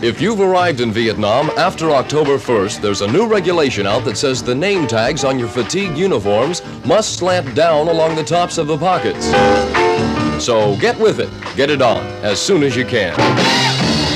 If you've arrived in Vietnam after October 1st, there's a new regulation out that says the name tags on your fatigue uniforms must slant down along the tops of the pockets. So get with it. Get it on as soon as you can.